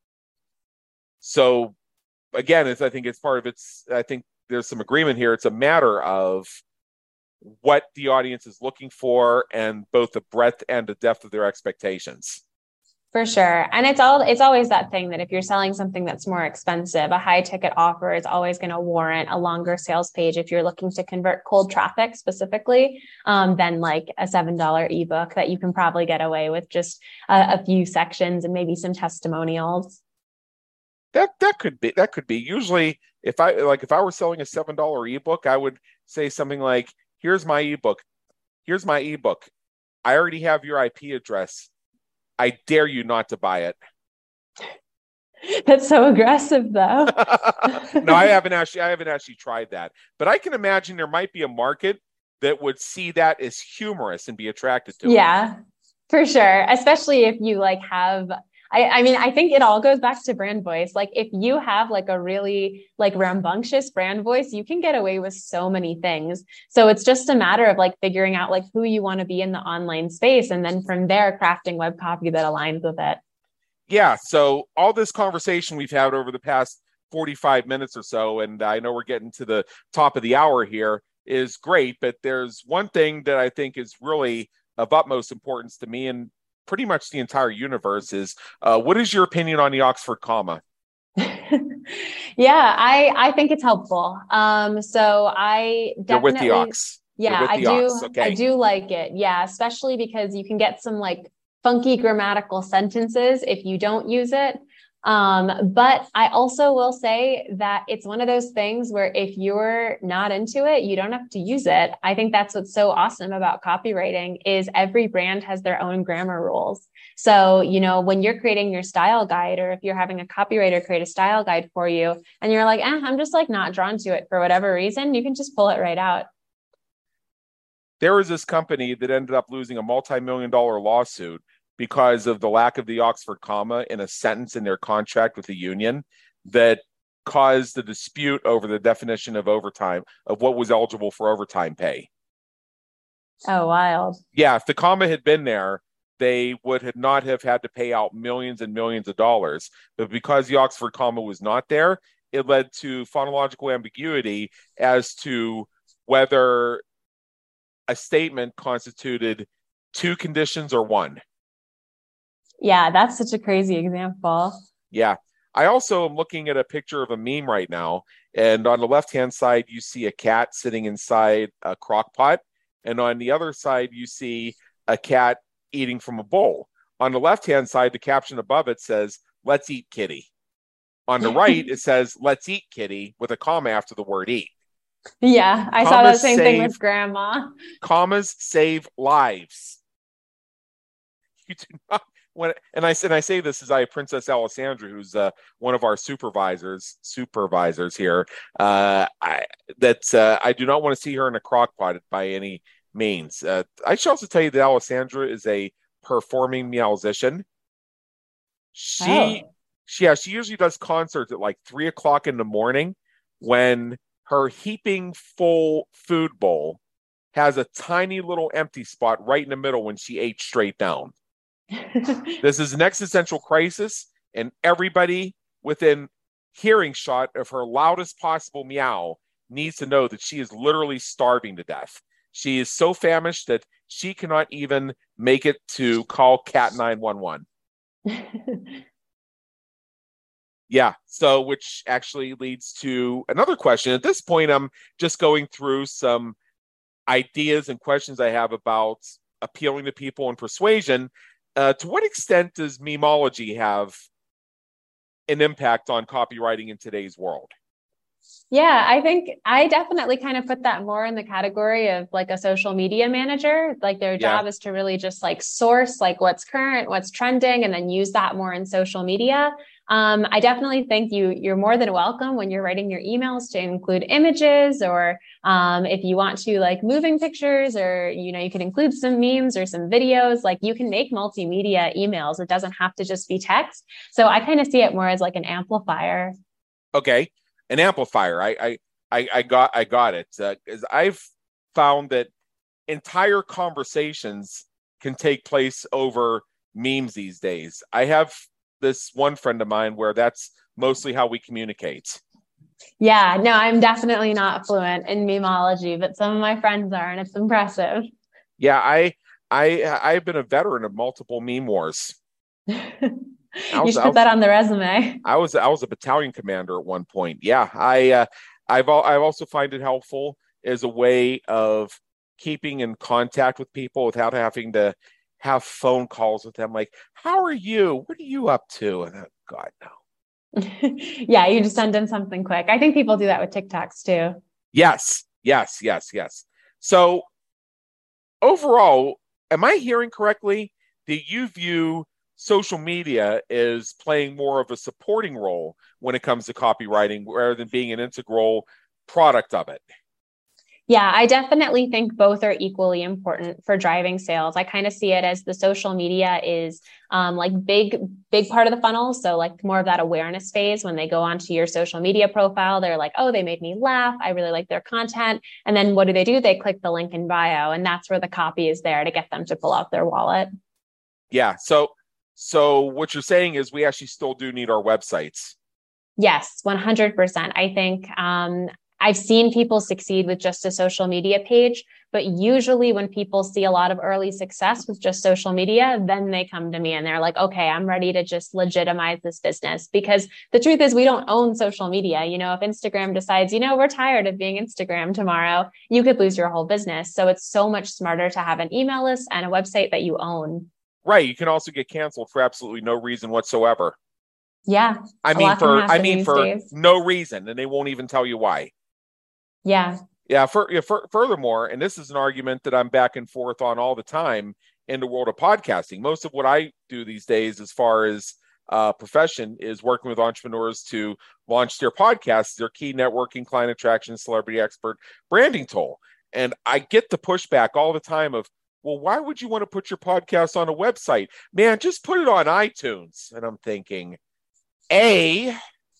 So again, I think there's some agreement here. It's a matter of what the audience is looking for, and both the breadth and the depth of their expectations. For sure. And it's always that thing that if you're selling something that's more expensive, a high ticket offer is always going to warrant a longer sales page if you're looking to convert cold traffic specifically, than like a $7 ebook that you can probably get away with just a few sections and maybe some testimonials. That could be. Usually if I were selling a $7 ebook, I would say something like, here's my ebook. I already have your IP address. I dare you not to buy it. That's so aggressive, though. No, I haven't actually tried that, but I can imagine there might be a market that would see that as humorous and be attracted to it. Yeah, for sure. Especially if you have, I think it all goes back to brand voice. Like if you have like a really rambunctious brand voice, you can get away with so many things. So it's just a matter of figuring out who you want to be in the online space. And then from there, crafting web copy that aligns with it. Yeah. So all this conversation we've had over the past 45 minutes or so, and I know we're getting to the top of the hour here, is great. But there's one thing that I think is really of utmost importance to me, and pretty much the entire universe, is what is your opinion on the Oxford comma? Yeah, I think it's helpful. So I definitely, you're with the Ox. Yeah, I do. Okay. I do like it. Yeah, especially because you can get some funky grammatical sentences if you don't use it. But I also will say that it's one of those things where if you're not into it, you don't have to use it. I think that's what's so awesome about copywriting is every brand has their own grammar rules. So, when you're creating your style guide, or if you're having a copywriter create a style guide for you and you're like, I'm just not drawn to it for whatever reason, you can just pull it right out. There was this company that ended up losing a multi-million-dollar lawsuit because of the lack of the Oxford comma in a sentence in their contract with the union that caused the dispute over the definition of overtime, of what was eligible for overtime pay. Oh, wild. Yeah, if the comma had been there, they would not have had to pay out millions and millions of dollars. But because the Oxford comma was not there, it led to phonological ambiguity as to whether a statement constituted two conditions or one. Yeah, that's such a crazy example. Yeah. I also am looking at a picture of a meme right now. And on the left-hand side, you see a cat sitting inside a crock pot. And on the other side, you see a cat eating from a bowl. On the left-hand side, the caption above it says, "Let's eat kitty." On the right, it says, "Let's eat kitty," with a comma after the word eat. Yeah, I saw that same thing with grandma. Commas save lives. You do not. And I say this as I have Princess Alessandra, who's one of our supervisors here. I do not want to see her in a crock pot by any means. I should also tell you that Alessandra is a performing meowsician. She usually does concerts at like 3:00 in the morning, when her heaping full food bowl has a tiny little empty spot right in the middle when she ate straight down. This is an existential crisis, and everybody within hearing shot of her loudest possible meow needs to know that she is literally starving to death. She is so famished that she cannot even make it to call Cat 911. Yeah, so which actually leads to another question. At this point, I'm just going through some ideas and questions I have about appealing to people and persuasion. To what extent does memology have an impact on copywriting in today's world? Yeah, I think I definitely kind of put that more in the category of like a social media manager. Like their job is to really just like source like what's current, what's trending, and then use that more in social media. I definitely think you're more than welcome when you're writing your emails to include images, or if you want to like moving pictures, or, you can include some memes or some videos. Like you can make multimedia emails. It doesn't have to just be text. So I kind of see it more as like an amplifier. Okay. An amplifier. I got it. 'Cause I've found that entire conversations can take place over memes these days. I have this one friend of mine where that's mostly how we communicate. Yeah, no, I'm definitely not fluent in memology, but some of my friends are, and it's impressive. Yeah, I've been a veteran of multiple meme wars. You should put that on the resume. I was a battalion commander at one point. Yeah, I've also find it helpful as a way of keeping in contact with people without having to have phone calls with them. Like, how are you? What are you up to? And God, no. Yeah, you just send in something quick. I think people do that with TikToks too. Yes. So overall, am I hearing correctly that you view social media is playing more of a supporting role when it comes to copywriting rather than being an integral product of it? Yeah, I definitely think both are equally important for driving sales. I kind of see it as the social media is like big part of the funnel. So like more of that awareness phase when they go onto your social media profile, they're like, oh, they made me laugh. I really like their content. And then what do? They click the link in bio, and that's where the copy is there to get them to pull out their wallet. Yeah. So what you're saying is we actually still do need our websites. Yes, 100%. I think I've seen people succeed with just a social media page, but usually when people see a lot of early success with just social media, then they come to me and they're like, okay, I'm ready to just legitimize this business. Because the truth is we don't own social media. If Instagram decides, we're tired of being Instagram tomorrow, you could lose your whole business. So it's so much smarter to have an email list and a website that you own. Right. You can also get canceled for absolutely no reason whatsoever. Yeah. I mean for no reason, and they won't even tell you why. Yeah. Furthermore, and this is an argument that I'm back and forth on all the time in the world of podcasting. Most of what I do these days, as far as profession, is working with entrepreneurs to launch their podcasts, their key networking, client attraction, celebrity expert branding tool. And I get the pushback all the time of, well, why would you want to put your podcast on a website? Man, just put it on iTunes. And I'm thinking, A,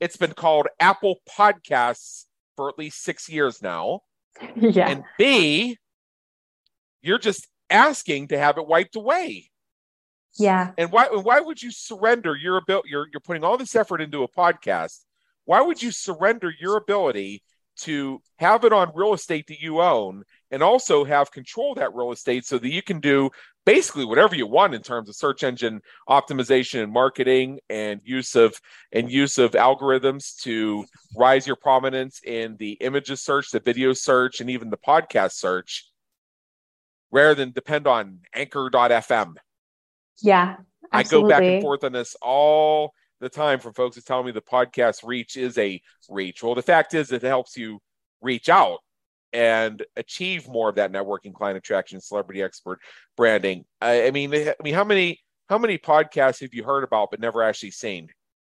it's been called Apple Podcasts for at least 6 years now. Yeah. And B, you're just asking to have it wiped away. Yeah. And why would you surrender your ability? You're putting all this effort into a podcast. Why would you surrender your ability to have it on real estate that you own and also have control of that real estate so that you can do basically whatever you want in terms of search engine optimization and marketing and use of algorithms to rise your prominence in the images search, the video search, and even the podcast search, rather than depend on Anchor.fm. Yeah, absolutely. I go back and forth on this all the time from folks that tell me the podcast reach is a reach. Well, the fact is it helps you reach out and achieve more of that networking, client attraction, celebrity expert branding. I mean, how many podcasts have you heard about but never actually seen?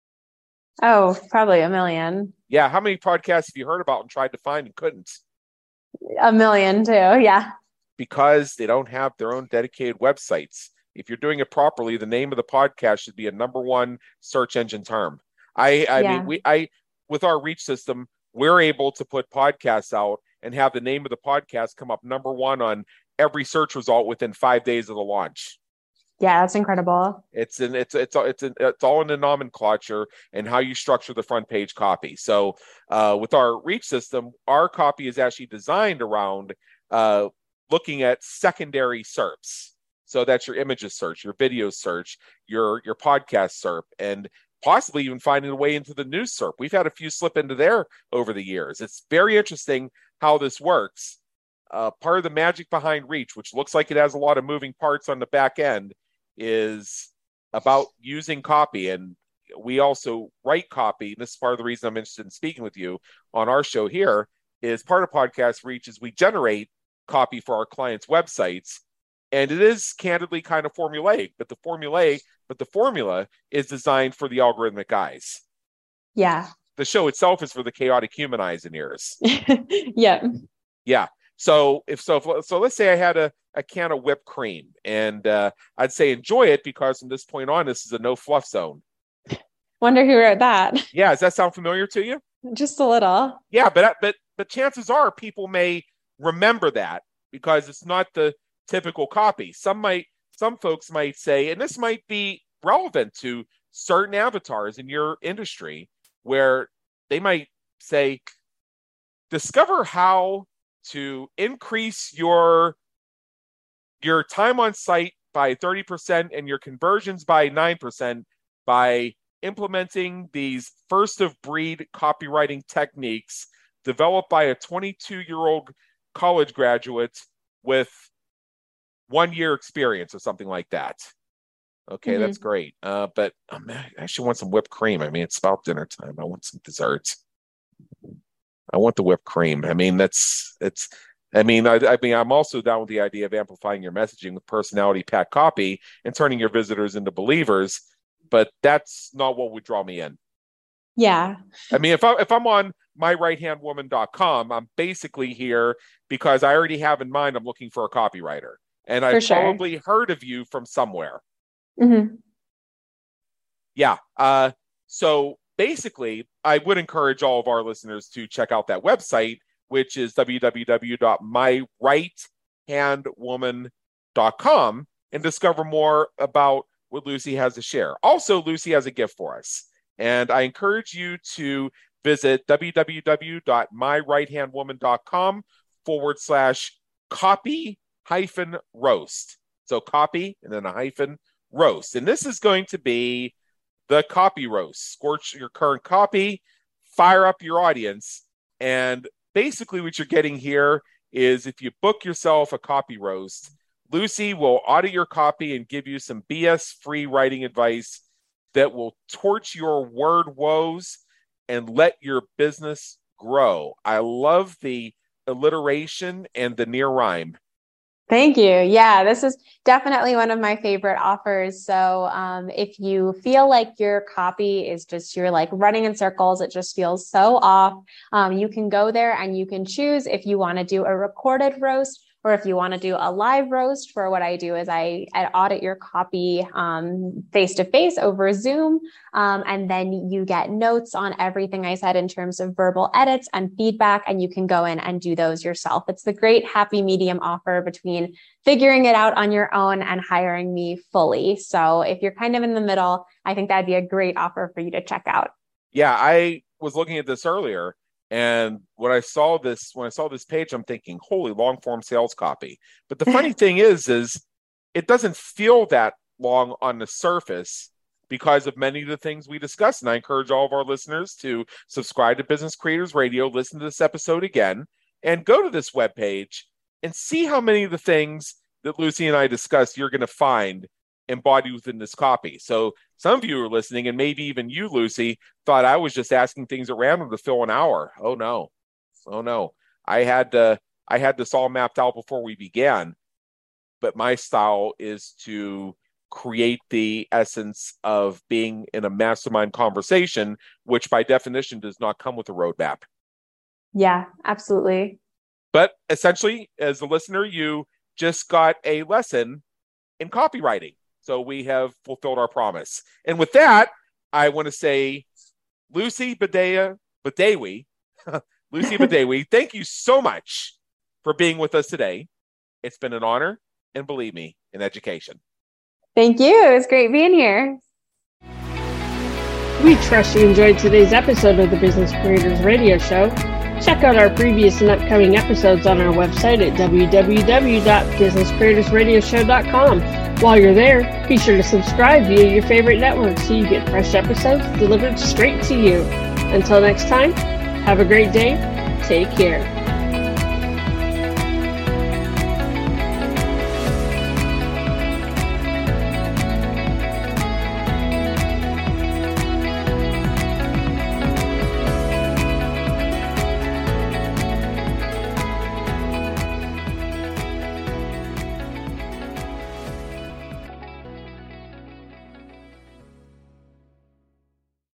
Oh, probably a million. Yeah, how many podcasts have you heard about and tried to find and couldn't? A million too. Yeah. Because they don't have their own dedicated websites. If you're doing it properly, the name of the podcast should be a number one search engine term. I mean, with our reach system, we're able to put podcasts out and have the name of the podcast come up number one on every search result within 5 days of the launch. Yeah, that's incredible. It's all in the nomenclature and how you structure the front page copy. So with our reach system, our copy is actually designed around looking at secondary SERPs. So that's your images search, your video search, your podcast SERP, and possibly even finding a way into the news SERP. We've had a few slip into there over the years. It's very interesting how this works. Part of the magic behind Reach, which looks like it has a lot of moving parts on the back end, is about using copy. And we also write copy. And this is part of the reason I'm interested in speaking with you on our show here, is part of Podcast Reach is we generate copy for our clients' websites. And it is candidly kind of formulaic, but the formula is designed for the algorithmic guys. Yeah. The show itself is for the chaotic human eyes and ears. Yeah. Yeah. So let's say I had a can of whipped cream, and I'd say enjoy it because from this point on, this is a no fluff zone. Wonder who wrote that. Yeah. Does that sound familiar to you? Just a little. Yeah, but chances are people may remember that because it's not the typical copy. Some folks might say, and this might be relevant to certain avatars in your industry, where they might say, discover how to increase your time on site by 30% and your conversions by 9% by implementing these first of breed copywriting techniques developed by a 22-year-old college graduate with 1 year experience or something like that. Okay, that's great. But I actually want some whipped cream. I mean, it's about dinner time. I want some desserts. I want the whipped cream. I mean, I'm also down with the idea of amplifying your messaging with personality packed copy and turning your visitors into believers. But that's not what would draw me in. Yeah. I mean, if I'm on myrighthandwoman.com, I'm basically here because I already have in mind I'm looking for a copywriter. And I've probably heard of you from somewhere. Mm-hmm. Yeah. So basically, I would encourage all of our listeners to check out that website, which is www.myrighthandwoman.com, and discover more about what Lucy has to share. Also, Lucy has a gift for us. And I encourage you to visit www.myrighthandwoman.com/copy-roast. So copy and then a hyphen roast. And this is going to be the copy roast. Scorch your current copy, fire up your audience. And basically what you're getting here is if you book yourself a copy roast, Lucy will audit your copy and give you some BS-free writing advice that will torch your word woes and let your business grow. I love the alliteration and the near rhyme. Thank you. Yeah, this is definitely one of my favorite offers. So if you feel like your copy is just, you're like running in circles, it just feels so off, you can go there and you can choose if you want to do a recorded roast or if you want to do a live roast, for what I do is I audit your copy face-to-face over Zoom. And then you get notes on everything I said in terms of verbal edits and feedback, and you can go in and do those yourself. It's the great happy medium offer between figuring it out on your own and hiring me fully. So if you're kind of in the middle, I think that'd be a great offer for you to check out. Yeah, I was looking at this earlier, and when I saw this page, I'm thinking, holy, long form sales copy. But the funny thing is it doesn't feel that long on the surface because of many of the things we discussed. And I encourage all of our listeners to subscribe to Business Creators Radio, listen to this episode again, and go to this webpage and see how many of the things that Lucy and I discussed you're going to find embodied within this copy. So some of you are listening, and maybe even you, Lucy, thought I was just asking things at random to fill an hour. Oh no. I had this all mapped out before we began, but my style is to create the essence of being in a mastermind conversation, which by definition does not come with a roadmap. Yeah, absolutely. But essentially, as a listener, you just got a lesson in copywriting. So we have fulfilled our promise. And with that, I want to say, Lucy Badawi, thank you so much for being with us today. It's been an honor, and believe me, an education. Thank you. It was great being here. We trust you enjoyed today's episode of the Business Creators Radio Show. Check out our previous and upcoming episodes on our website at www.businesscreatorsradioshow.com. While you're there, be sure to subscribe via your favorite network so you get fresh episodes delivered straight to you. Until next time, have a great day. Take care.